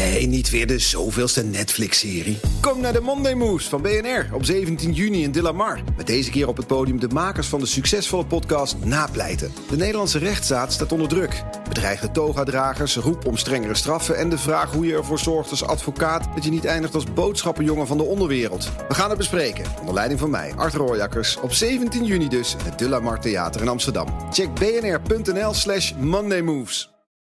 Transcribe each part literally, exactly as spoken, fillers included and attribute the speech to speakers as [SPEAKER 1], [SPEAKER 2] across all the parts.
[SPEAKER 1] Nee, niet weer de zoveelste Netflix-serie. Kom naar de Monday Moves van B N R op zeventien juni in De La Mar. Met deze keer op het podium de makers van de succesvolle podcast Napleiten. De Nederlandse rechtsstaat staat onder druk. Bedreigde toga-dragers, roep om strengere straffen en de vraag hoe je ervoor zorgt als advocaat dat je niet eindigt als boodschappenjongen van de onderwereld. We gaan het bespreken, onder leiding van mij, Art Rooijakkers, op zeventien juni dus in het De La Mar Theater in Amsterdam. Check bnr.nl slash Monday Moves.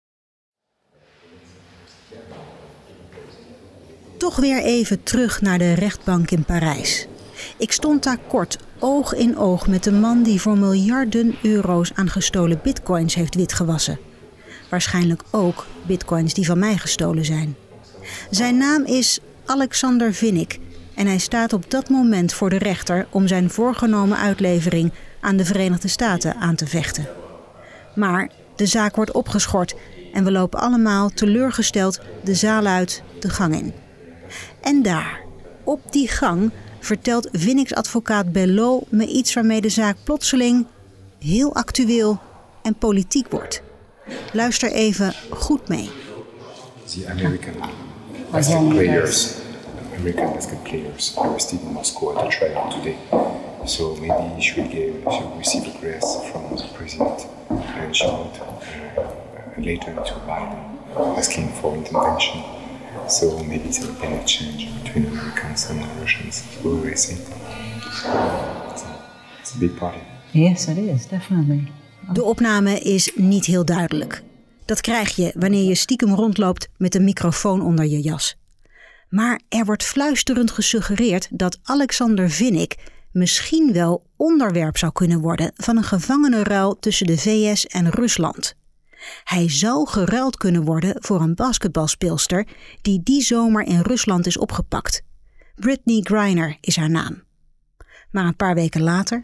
[SPEAKER 2] Toch weer even terug naar de rechtbank in Parijs. Ik stond daar kort oog in oog met de man die voor miljarden euro's aan gestolen bitcoins heeft witgewassen. Waarschijnlijk ook bitcoins die van mij gestolen zijn. Zijn naam is Alexander Vinnik en hij staat op dat moment voor de rechter om zijn voorgenomen uitlevering aan de Verenigde Staten aan te vechten. Maar de zaak wordt opgeschort en we lopen allemaal teleurgesteld de zaal uit, de gang in. En daar, op die gang, vertelt Vinnik's advocaat Belot me iets waarmee de zaak plotseling heel actueel en politiek wordt. Luister even goed mee.
[SPEAKER 3] The American basket players, American basket players arrested in Moscow at the trial today. So maybe she will, give, she will receive a grace from the president and she would uh, later to Biden asking for intervention. So maybe there will be an exchange between Americans and Russians. We will see. So it's a big party.
[SPEAKER 4] Yes, it is, definitely.
[SPEAKER 2] De opname is niet heel duidelijk. Dat krijg je wanneer je stiekem rondloopt met een microfoon onder je jas. Maar er wordt fluisterend gesuggereerd dat Alexander Vinnik misschien wel onderwerp zou kunnen worden van een gevangenenruil tussen de V S en Rusland. Hij zou geruild kunnen worden voor een basketbalspeelster die die zomer in Rusland is opgepakt. Brittney Griner is haar naam. Maar een paar weken later...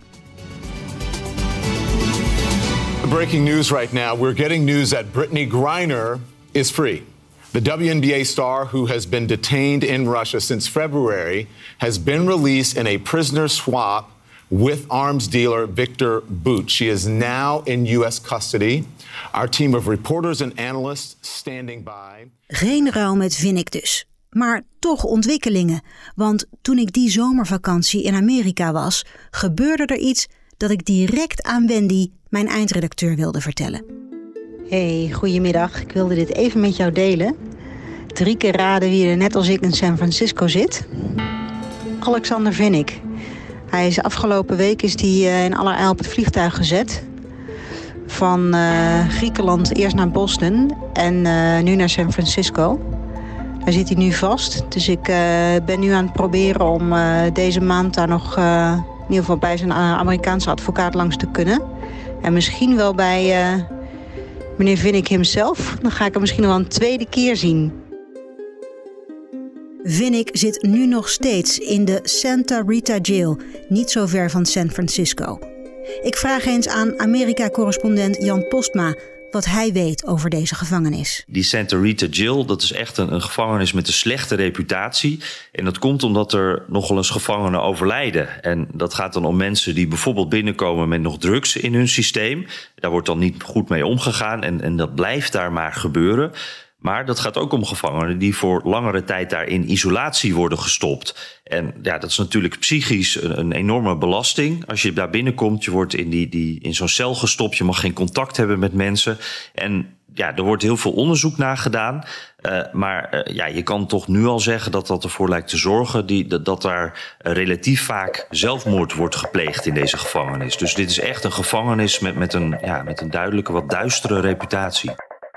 [SPEAKER 5] Breaking news right now. We're getting news that Brittney Griner is free. The W N B A star, who has been detained in Russia since February, has been released in a prisoner swap with arms dealer Victor Bout. She is now in U S custody. Our team of reporters and analysts standing by.
[SPEAKER 2] Geen ruil met Vinnik dus. Maar toch ontwikkelingen. Want toen ik die zomervakantie in Amerika was, gebeurde er iets dat ik direct aan Wendy, mijn eindredacteur, wilde vertellen. Hey, goedemiddag. Ik wilde dit even met jou delen. Drie keer raden wie er net als ik in San Francisco zit. Alexander Vinnik. Hij is afgelopen week is hij in allerijl op het vliegtuig gezet. Van uh, Griekenland eerst naar Boston en uh, nu naar San Francisco. Daar zit hij nu vast. Dus ik uh, ben nu aan het proberen om uh, deze maand daar nog uh, in ieder geval bij zijn uh, Amerikaanse advocaat langs te kunnen. En misschien wel bij uh, meneer Vinnik himself. Dan ga ik hem misschien wel een tweede keer zien. Vinnik zit nu nog steeds in de Santa Rita Jail, niet zo ver van San Francisco. Ik vraag eens aan Amerika-correspondent Jan Postma wat hij weet over deze gevangenis.
[SPEAKER 6] Die Santa Rita Jail, dat is echt een, een gevangenis met een slechte reputatie. En dat komt omdat er nogal eens gevangenen overlijden. En dat gaat dan om mensen die bijvoorbeeld binnenkomen met nog drugs in hun systeem. Daar wordt dan niet goed mee omgegaan en, en dat blijft daar maar gebeuren. Maar dat gaat ook om gevangenen die voor langere tijd daar in isolatie worden gestopt. En ja, dat is natuurlijk psychisch een, een enorme belasting. Als je daar binnenkomt, je wordt in, die, die, in zo'n cel gestopt. Je mag geen contact hebben met mensen. En ja, er wordt heel veel onderzoek naar gedaan. Uh, maar uh, ja, je kan toch nu al zeggen dat dat ervoor lijkt te zorgen... Die, dat, dat daar uh, relatief vaak zelfmoord wordt gepleegd in deze gevangenis. Dus dit is echt een gevangenis met, met, een, ja, met een duidelijke, wat duistere reputatie.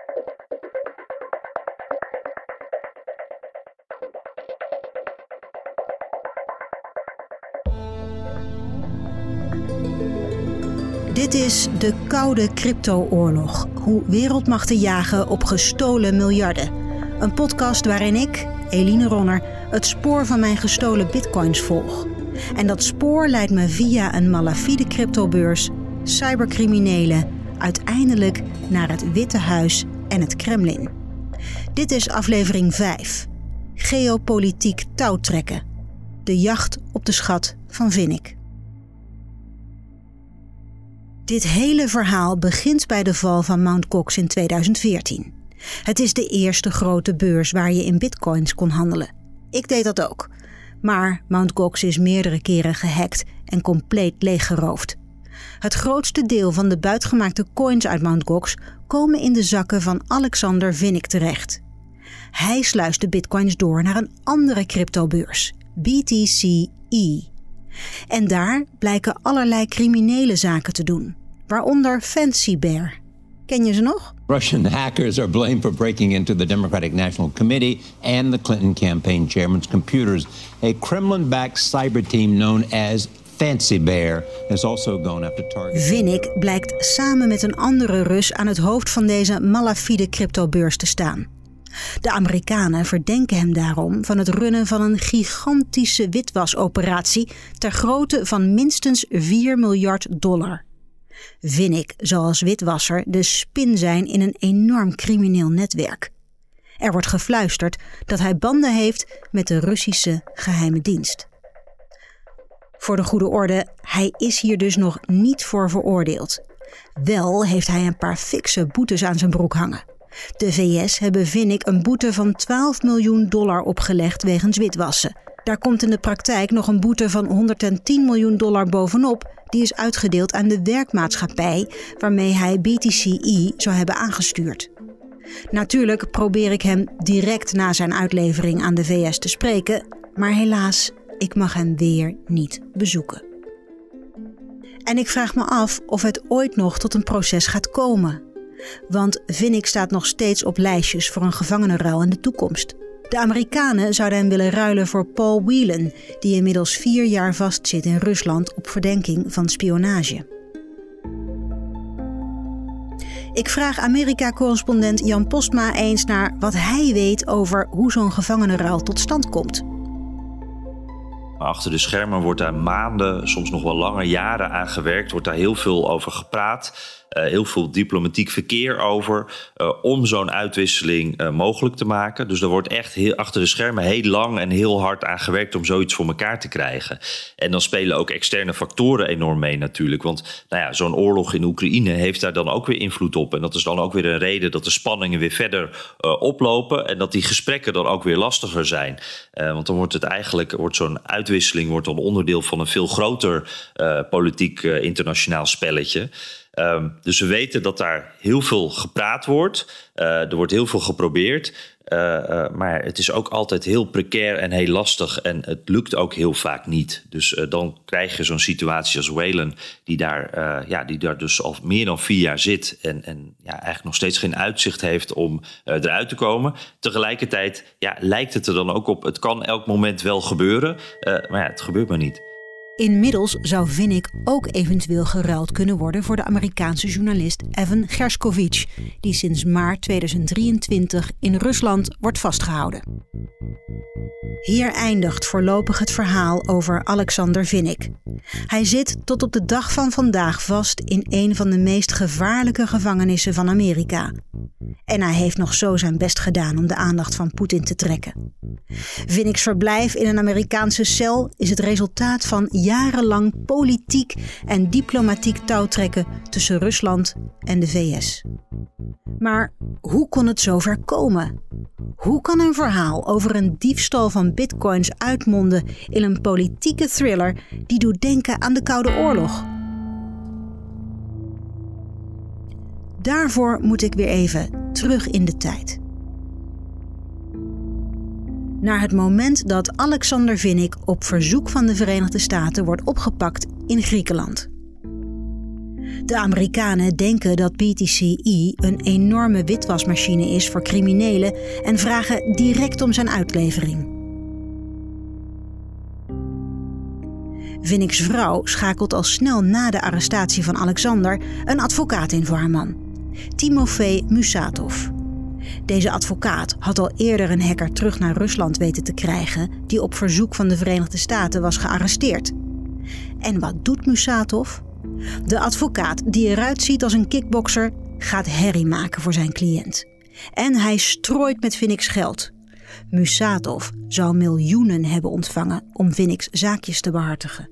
[SPEAKER 2] Dit is de koude crypto-oorlog. Hoe wereldmachten jagen op gestolen miljarden. Een podcast waarin ik, Eline Ronner, het spoor van mijn gestolen bitcoins volg. En dat spoor leidt me via een malafide cryptobeurs, cybercriminelen, uiteindelijk naar het Witte Huis en het Kremlin. Dit is aflevering vijf. Geopolitiek touwtrekken. De jacht op de schat van Vinnik. Dit hele verhaal begint bij de val van Mount Gox in tweeduizend veertien. Het is de eerste grote beurs waar je in bitcoins kon handelen. Ik deed dat ook. Maar Mt. Gox is meerdere keren gehackt en compleet leeggeroofd. Het grootste deel van de buitgemaakte coins uit Mt. Gox komen in de zakken van Alexander Vinnik terecht. Hij sluist de bitcoins door naar een andere cryptobeurs, B T C E. En daar blijken allerlei criminele zaken te doen, waaronder Fancy Bear. Ken je ze nog?
[SPEAKER 7] Russian hackers are blamed for breaking into the Democratic National Committee and the Clinton campaign chairman's computers. A Kremlin-backed cyber team known as Fancy Bear has also gone after targets.
[SPEAKER 2] Vinnik blijkt samen met een andere Rus aan het hoofd van deze malafide cryptobeurs te staan. De Amerikanen verdenken hem daarom van het runnen van een gigantische witwasoperatie ter grootte van minstens vier miljard dollar. Vinnik zal als witwasser de spin zijn in een enorm crimineel netwerk. Er wordt gefluisterd dat hij banden heeft met de Russische geheime dienst. Voor de goede orde, hij is hier dus nog niet voor veroordeeld. Wel heeft hij een paar fikse boetes aan zijn broek hangen. De V S hebben Vinnik een boete van twaalf miljoen dollar opgelegd wegens witwassen. Daar komt in de praktijk nog een boete van honderdtien miljoen dollar bovenop. Die is uitgedeeld aan de werkmaatschappij waarmee hij B T C E zou hebben aangestuurd. Natuurlijk probeer ik hem direct na zijn uitlevering aan de V S te spreken, maar helaas, ik mag hem weer niet bezoeken. En ik vraag me af of het ooit nog tot een proces gaat komen. Want Vinnik staat nog steeds op lijstjes voor een gevangenenruil in de toekomst. De Amerikanen zouden hem willen ruilen voor Paul Whelan, die inmiddels vier jaar vastzit in Rusland op verdenking van spionage. Ik vraag Amerika-correspondent Jan Postma eens naar wat hij weet over hoe zo'n gevangenenruil tot stand komt.
[SPEAKER 6] Achter de schermen wordt daar maanden, soms nog wel lange jaren aan gewerkt. Wordt daar heel veel over gepraat. Uh, heel veel diplomatiek verkeer over. Uh, om zo'n uitwisseling uh, mogelijk te maken. Dus er wordt echt heel, achter de schermen heel lang en heel hard aan gewerkt om zoiets voor elkaar te krijgen. En dan spelen ook externe factoren enorm mee natuurlijk. Want nou ja, zo'n oorlog in Oekraïne heeft daar dan ook weer invloed op. En dat is dan ook weer een reden dat de spanningen weer verder uh, oplopen. En dat die gesprekken dan ook weer lastiger zijn. Uh, want dan wordt het eigenlijk, wordt zo'n uitwisseling wordt dan onderdeel van een veel groter uh, politiek uh, internationaal spelletje. Um, dus we weten dat daar heel veel gepraat wordt. Uh, er wordt heel veel geprobeerd. Uh, uh, maar het is ook altijd heel precair en heel lastig. En het lukt ook heel vaak niet. Dus uh, dan krijg je zo'n situatie als Whelan, die daar, uh, ja, die daar dus al meer dan vier jaar zit. En, en ja, eigenlijk nog steeds geen uitzicht heeft om uh, eruit te komen. Tegelijkertijd ja, lijkt het er dan ook op. Het kan elk moment wel gebeuren. Uh, maar ja, het gebeurt maar niet.
[SPEAKER 2] Inmiddels zou Vinnik ook eventueel geruild kunnen worden voor de Amerikaanse journalist Evan Gershkovich, die sinds maart tweeduizend drieëntwintig in Rusland wordt vastgehouden. Hier eindigt voorlopig het verhaal over Alexander Vinnik. Hij zit tot op de dag van vandaag vast in een van de meest gevaarlijke gevangenissen van Amerika. En hij heeft nog zo zijn best gedaan om de aandacht van Poetin te trekken. Vinniks verblijf in een Amerikaanse cel is het resultaat van jarenlang politiek en diplomatiek touwtrekken tussen Rusland en de V S. Maar hoe kon het zover komen? Hoe kan een verhaal over een diefstal van bitcoins uitmonden in een politieke thriller die doet denken aan de Koude Oorlog? Daarvoor moet ik weer even terug in de tijd. Naar het moment dat Alexander Vinnik op verzoek van de Verenigde Staten wordt opgepakt in Griekenland. De Amerikanen denken dat B T C E een enorme witwasmachine is voor criminelen en vragen direct om zijn uitlevering. Vinniks vrouw schakelt al snel na de arrestatie van Alexander een advocaat in voor haar man, Timofey Musatov. Deze advocaat had al eerder een hacker terug naar Rusland weten te krijgen die op verzoek van de Verenigde Staten was gearresteerd. En wat doet Musatov? De advocaat, die eruit ziet als een kickbokser, gaat herrie maken voor zijn cliënt. En hij strooit met Vinniks geld. Musatov zou miljoenen hebben ontvangen om Vinniks zaakjes te behartigen.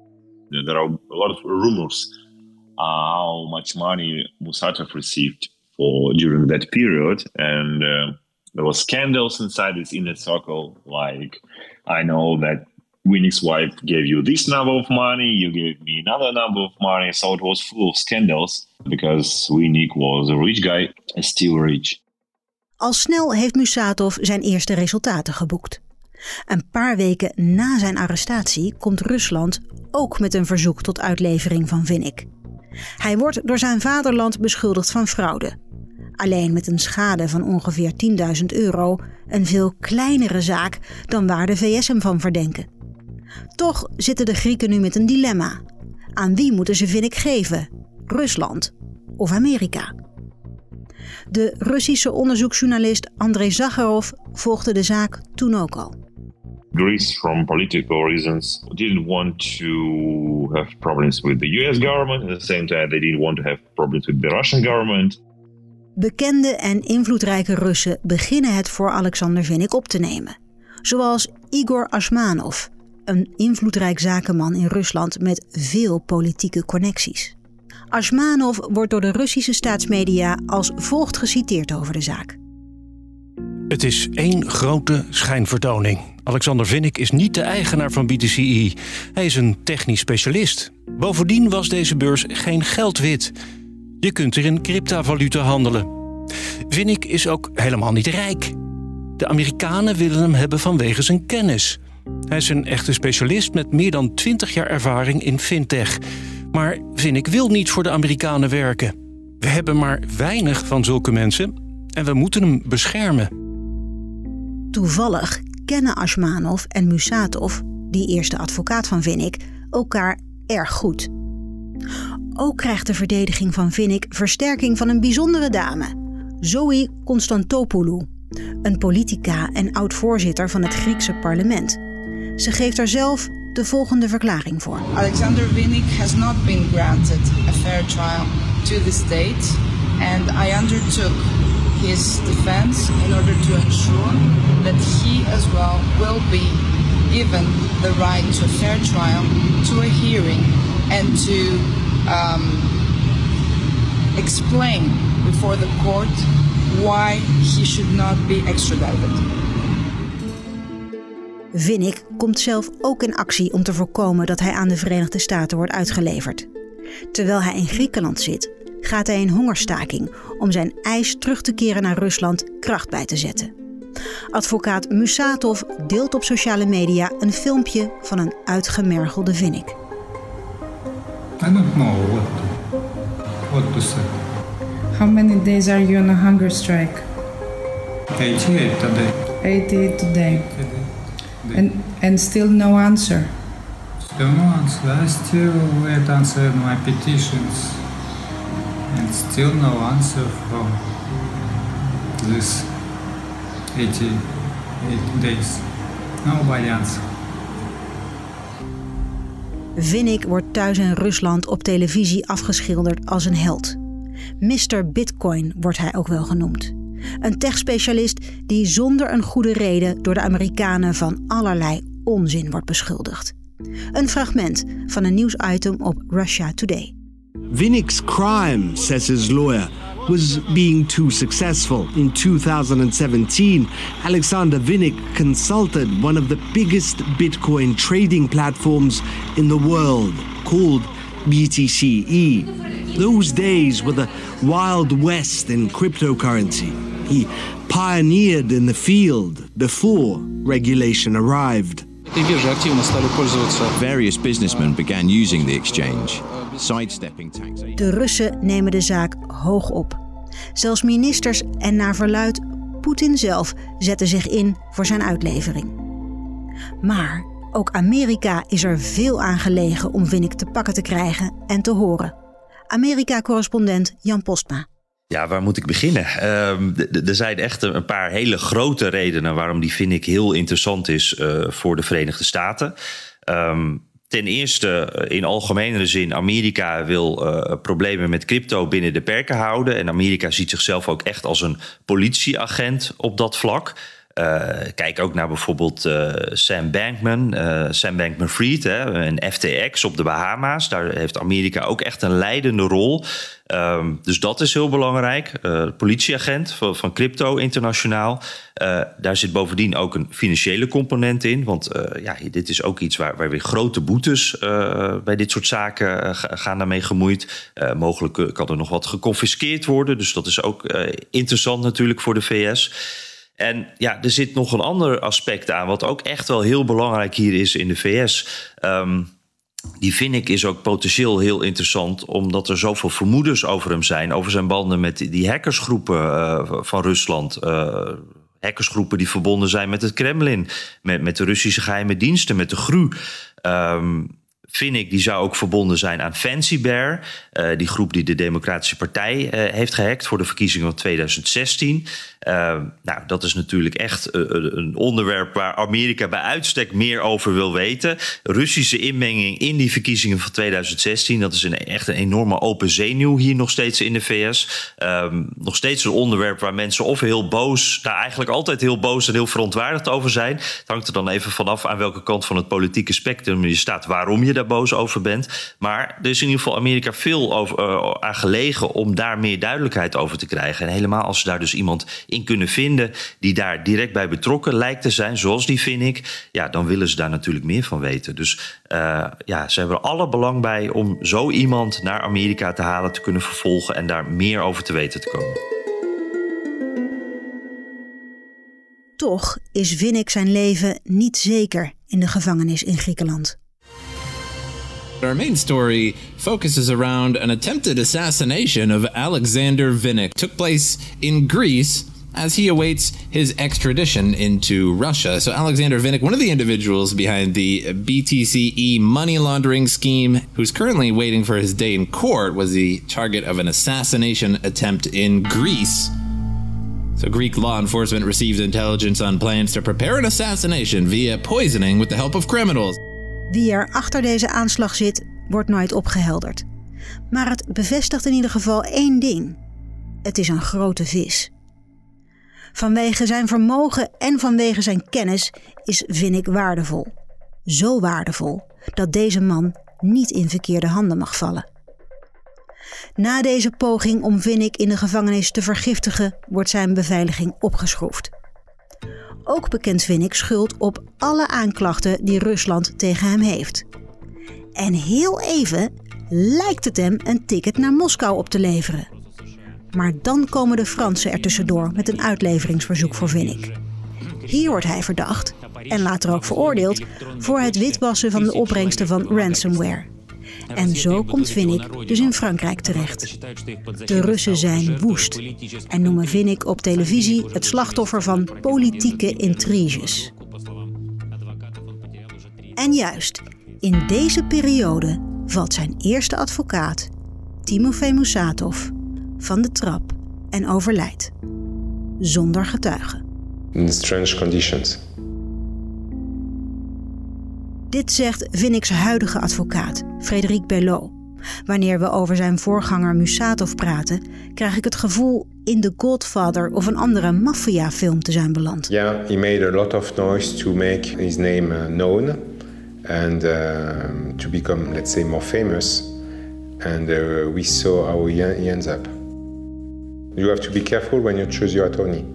[SPEAKER 8] There are a lot of rumors uh, how much money Musatov received for during that period, and uh, there was scandals inside this inner circle. Like, I know that Winnick's wife gave you this number of money, you gave me another number of money. So it was full of scandals because Winnick was a rich guy and still rich.
[SPEAKER 2] Al snel heeft Musatov zijn eerste resultaten geboekt. Een paar weken na zijn arrestatie komt Rusland ook met een verzoek tot uitlevering van Winnick. Hij wordt door zijn vaderland beschuldigd van fraude. Alleen met een schade van ongeveer tienduizend euro, een veel kleinere zaak dan waar de V S hem van verdenken. Toch zitten de Grieken nu met een dilemma. Aan wie moeten ze Winnick geven? Rusland of Amerika? De Russische onderzoeksjournalist Andrei Zakharov volgde de zaak toen ook al.
[SPEAKER 8] Greece, from political reasons, didn't want to have problems with the U S government. At the same time, they didn't want to have problems with the Russian government.
[SPEAKER 2] Bekende en invloedrijke Russen beginnen het voor Alexander Winnick op te nemen. Zoals Igor Ashmanov, een invloedrijk zakenman in Rusland met veel politieke connecties. Ashmanov wordt door de Russische staatsmedia als volgt geciteerd over de zaak.
[SPEAKER 9] Het is één grote schijnvertoning. Alexander Winnick is niet de eigenaar van B T C E. Hij is een technisch specialist. Bovendien was deze beurs geen geldwit. Je kunt er in cryptovaluta handelen. Winnick is ook helemaal niet rijk. De Amerikanen willen hem hebben vanwege zijn kennis. Hij is een echte specialist met meer dan twintig jaar ervaring in fintech. Maar Winnick wil niet voor de Amerikanen werken. We hebben maar weinig van zulke mensen en we moeten hem beschermen.
[SPEAKER 2] Toevallig kennen Ashmanov en Musatov, die eerste advocaat van Winnick, elkaar erg goed. Ook krijgt de verdediging van Winnick versterking van een bijzondere dame, Zoe Constantopoulou, een politica en oud-voorzitter van het Griekse parlement. Ze geeft er zelf de volgende verklaring voor.
[SPEAKER 10] Alexander Winnick has not been granted a fair trial to the state, and I undertook his defense in order to ensure that he as well will be given the right to a fair trial, to a hearing, and to um, explain before the court why he should not be extradited.
[SPEAKER 2] Winnick komt zelf ook in actie om te voorkomen dat hij aan de Verenigde Staten wordt uitgeleverd. Terwijl hij in Griekenland zit, gaat hij in hongerstaking om zijn eis terug te keren naar Rusland kracht bij te zetten. Advocaat Musatov deelt op sociale media een filmpje van een uitgemergelde Winnick.
[SPEAKER 11] I don't know what to, what to say.
[SPEAKER 10] How many days are you on a hunger strike?
[SPEAKER 11] eighty-eight today.
[SPEAKER 10] eighty-eight today.
[SPEAKER 11] Today.
[SPEAKER 10] And, and still no answer?
[SPEAKER 11] Still no answer. I still wait answer my petitions. And still no answer from this eighty-eight days. Nobody answer.
[SPEAKER 2] Winnick wordt thuis in Rusland op televisie afgeschilderd als een held. mister Bitcoin wordt hij ook wel genoemd. Een techspecialist die zonder een goede reden door de Amerikanen van allerlei onzin wordt beschuldigd. Een fragment van een nieuwsitem op Russia Today.
[SPEAKER 12] Winnick's crime, says his lawyer, was being too successful. In two thousand seventeen, Alexander Winnick consulted one of the biggest Bitcoin trading platforms in the world, called B T C E. Those days were the Wild West in cryptocurrency. He pioneered in the field before regulation arrived.
[SPEAKER 13] Various businessmen began using the exchange, sidestepping taxation.
[SPEAKER 2] De Russen nemen de zaak hoog op. Zelfs ministers en naar verluidt Poetin zelf zetten zich in voor zijn uitlevering. Maar ook Amerika is er veel aan gelegen om Winnick te pakken te krijgen en te horen. Amerika-correspondent Jan Postma.
[SPEAKER 6] Ja, waar moet ik beginnen? Uh, er zijn echt een paar hele grote redenen waarom die Winnick heel interessant is uh, voor de Verenigde Staten. Um, ten eerste, in algemenere zin, Amerika wil uh, problemen met crypto binnen de perken houden. En Amerika ziet zichzelf ook echt als een politieagent op dat vlak. Uh, kijk ook naar bijvoorbeeld uh, Sam Bankman, uh, Sam Bankman-Fried en F T X op de Bahama's. Daar heeft Amerika ook echt een leidende rol. Um, dus dat is heel belangrijk. Uh, politieagent van, van Crypto Internationaal. Uh, daar zit bovendien ook een financiële component in. Want uh, ja, dit is ook iets waar, waar weer grote boetes uh, bij dit soort zaken uh, gaan daarmee gemoeid. Uh, mogelijk kan er nog wat geconfiskeerd worden. Dus dat is ook uh, interessant natuurlijk voor de V S. En ja, er zit nog een ander aspect aan, wat ook echt wel heel belangrijk hier is in de V S. Um, die vind ik is ook potentieel heel interessant, omdat er zoveel vermoedens over hem zijn, over zijn banden met die hackersgroepen uh, van Rusland. Uh, hackersgroepen die verbonden zijn met het Kremlin, met, met de Russische geheime diensten, met de G R U. Um, Vinnik die zou ook verbonden zijn aan Fancy Bear, uh, die groep die de Democratische Partij uh, heeft gehackt voor de verkiezingen van tweeduizend zestien. Uh, nou, dat is natuurlijk echt uh, een onderwerp waar Amerika bij uitstek meer over wil weten. Russische inmenging in die verkiezingen van tweeduizend zestien, dat is een, echt een enorme open zenuw hier nog steeds in de V S. Um, nog steeds een onderwerp waar mensen of heel boos, nou eigenlijk altijd heel boos en heel verontwaardigd over zijn. Het hangt er dan even vanaf aan welke kant van het politieke spectrum je staat, waarom je daar boos over bent. Maar er is in ieder geval Amerika veel over, uh, aan gelegen om daar meer duidelijkheid over te krijgen. En helemaal als ze daar dus iemand in kunnen vinden die daar direct bij betrokken lijkt te zijn, zoals die vind ik, ja, dan willen ze daar natuurlijk meer van weten. Dus uh, ja, ze hebben er alle belang bij om zo iemand naar Amerika te halen, te kunnen vervolgen en daar meer over te weten te komen.
[SPEAKER 2] Toch is Vinnik zijn leven niet zeker in de gevangenis in Griekenland.
[SPEAKER 14] Our main story focuses around an attempted assassination of Alexander Vinnik. Took place in Greece as he awaits his extradition into Russia. So Alexander Vinnik, one of the individuals behind the B T C E money laundering scheme, who's currently waiting for his day in court, was the target of an assassination attempt in Greece. So Greek law enforcement received intelligence on plans to prepare an assassination via poisoning with the help of criminals.
[SPEAKER 2] Wie er achter deze aanslag zit, wordt nooit opgehelderd. Maar het bevestigt in ieder geval één ding. Het is een grote vis. Vanwege zijn vermogen en vanwege zijn kennis is Vinnik waardevol. Zo waardevol dat deze man niet in verkeerde handen mag vallen. Na deze poging om Vinnik in de gevangenis te vergiftigen, wordt zijn beveiliging opgeschroefd. Ook bekent Vinnik schuld op alle aanklachten die Rusland tegen hem heeft. En heel even lijkt het hem een ticket naar Moskou op te leveren. Maar dan komen de Fransen er tussendoor met een uitleveringsverzoek voor Vinnik. Hier wordt hij verdacht, en later ook veroordeeld, voor het witwassen van de opbrengsten van ransomware. En zo komt Vinnik dus in Frankrijk terecht. De Russen zijn woest en noemen Vinnik op televisie het slachtoffer van politieke intriges. En juist in deze periode valt zijn eerste advocaat, Timofey Musatov, van de trap en overlijdt. Zonder getuigen.
[SPEAKER 3] In strange conditions.
[SPEAKER 2] Dit zegt Vinnik's huidige advocaat, Frédéric Belot. Wanneer we over zijn voorganger Musatov praten, krijg ik het gevoel in The Godfather of een andere maffiafilm te zijn beland.
[SPEAKER 3] Yeah, he made a lot of noise to make his name uh, known and uh, to become, let's say, more famous. And uh, we saw how he, he ends up. You have to be careful when you choose your attorney.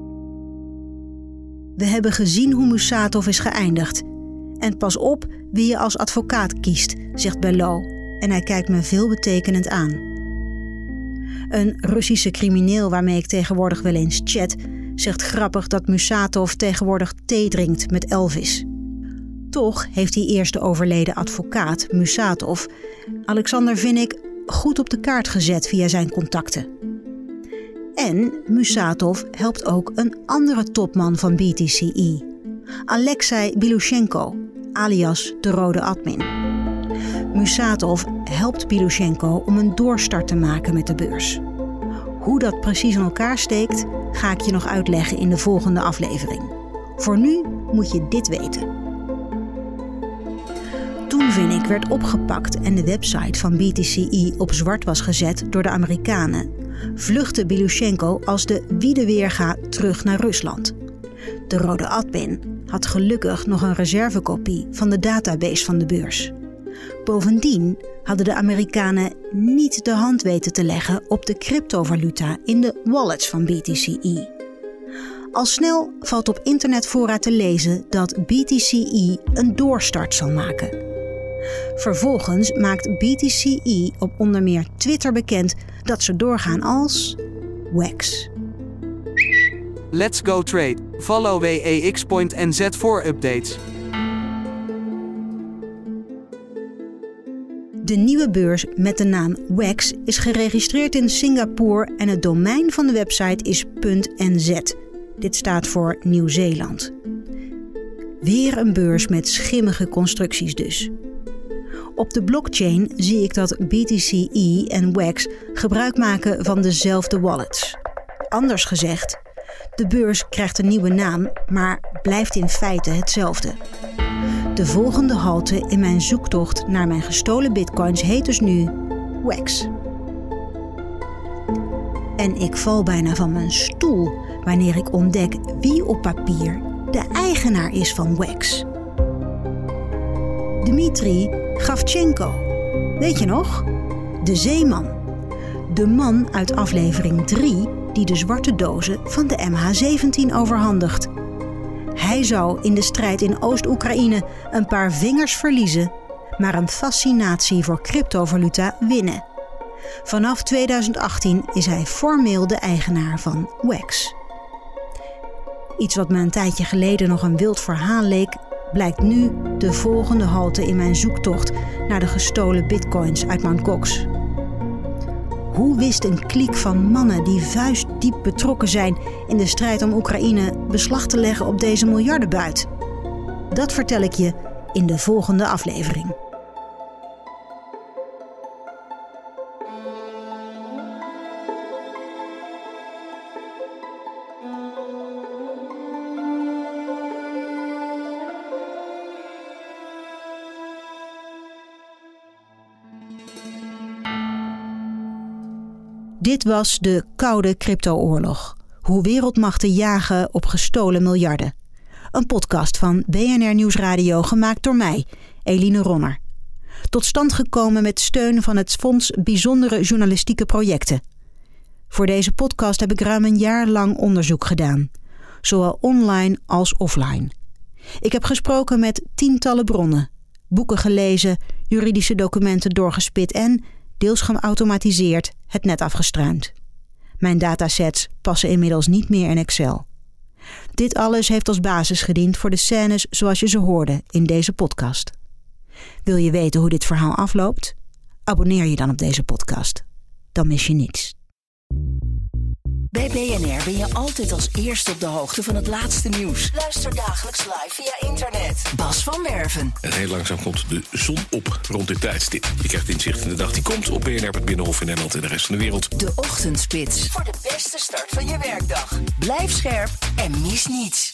[SPEAKER 2] We hebben gezien hoe Musatov is geëindigd. En pas op wie je als advocaat kiest, zegt Belot. En hij kijkt me veelbetekenend aan. Een Russische crimineel waarmee ik tegenwoordig wel eens chat, zegt grappig dat Musatov tegenwoordig thee drinkt met Elvis. Toch heeft die eerste overleden advocaat, Musatov, Alexander Vinnik goed op de kaart gezet via zijn contacten. En Musatov helpt ook een andere topman van B T C E, Alexei Bilushenko, alias de rode admin. Musatov helpt Bilushenko om een doorstart te maken met de beurs. Hoe dat precies in elkaar steekt, ga ik je nog uitleggen in de volgende aflevering. Voor nu moet je dit weten. Toen Vinnik werd opgepakt en de website van B T C E op zwart was gezet door de Amerikanen, vluchtte Bilushenko als de Wiedeweerga terug naar Rusland. De rode admin had gelukkig nog een reservekopie van de database van de beurs. Bovendien hadden de Amerikanen niet de hand weten te leggen op de cryptovaluta in de wallets van B T C E. Al snel valt op internetfora te lezen dat B T C E een doorstart zal maken. Vervolgens maakt B T C E op onder meer Twitter bekend dat ze doorgaan als W E X.
[SPEAKER 15] Let's go trade. Follow W E X point N Z voor updates.
[SPEAKER 2] De nieuwe beurs met de naam W E X is geregistreerd in Singapore en het domein van de website is .nz. Dit staat voor Nieuw-Zeeland. Weer een beurs met schimmige constructies dus. Op de blockchain zie ik dat B T C E en W E X gebruik maken van dezelfde wallets. Anders gezegd, de beurs krijgt een nieuwe naam, maar blijft in feite hetzelfde. De volgende halte in mijn zoektocht naar mijn gestolen bitcoins heet dus nu W E X. En ik val bijna van mijn stoel wanneer ik ontdek wie op papier de eigenaar is van W E X. Dmitri Gavchenko. Weet je nog? De zeeman. De man uit aflevering drie die de zwarte dozen van de M H zeventien overhandigt. Hij zou in de strijd in Oost-Oekraïne een paar vingers verliezen, maar een fascinatie voor cryptovaluta winnen. Vanaf tweeduizend achttien is hij formeel de eigenaar van W E X. Iets wat me een tijdje geleden nog een wild verhaal leek, blijkt nu de volgende halte in mijn zoektocht naar de gestolen bitcoins uit Mount Gox. Hoe wist een kliek van mannen die vuistdiep betrokken zijn in de strijd om Oekraïne beslag te leggen op deze miljardenbuit? Dat vertel ik je in de volgende aflevering. Dit was de Koude Crypto-oorlog. Hoe wereldmachten jagen op gestolen miljarden. Een podcast van B N R Nieuwsradio gemaakt door mij, Eline Ronner. Tot stand gekomen met steun van het Fonds Bijzondere Journalistieke Projecten. Voor deze podcast heb ik ruim een jaar lang onderzoek gedaan. Zowel online als offline. Ik heb gesproken met tientallen bronnen. Boeken gelezen, juridische documenten doorgespit en, deels geautomatiseerd, het net afgestruind. Mijn datasets passen inmiddels niet meer in Excel. Dit alles heeft als basis gediend voor de scènes zoals je ze hoorde in deze podcast. Wil je weten hoe dit verhaal afloopt? Abonneer je dan op deze podcast. Dan mis je niets.
[SPEAKER 16] Bij B N R ben je altijd als eerste op de hoogte van het laatste nieuws. Luister dagelijks live via internet. Bas van Werven.
[SPEAKER 17] En heel langzaam komt de zon op rond dit tijdstip. Je krijgt inzicht in de dag die komt op B N R, het Binnenhof in Nederland en de rest van de wereld.
[SPEAKER 16] De Ochtendspits. Voor de beste start van je werkdag. Blijf scherp en mis niets.